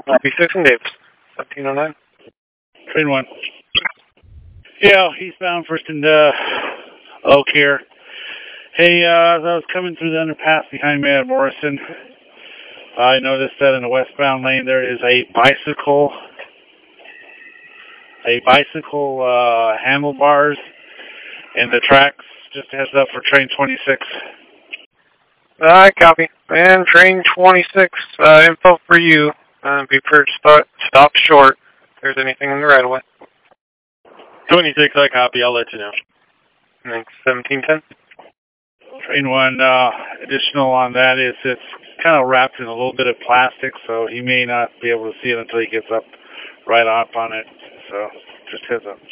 B6 and Davis, 1709. Train 1. Yeah, eastbound First and Oak here. Hey, as I was coming through the underpass behind me at Morrison, I noticed that in the westbound lane there is a bicycle handlebars in the tracks. Just a heads up for train 26. I copy. And train 26, info for you. Be prepared to stop short if there's anything in the right of way. 26, I copy. I'll let you know. Thanks. 1710. Train 1, additional on that is it's kind of wrapped in a little bit of plastic, so he may not be able to see it until he gets up right off on it. So just heads up.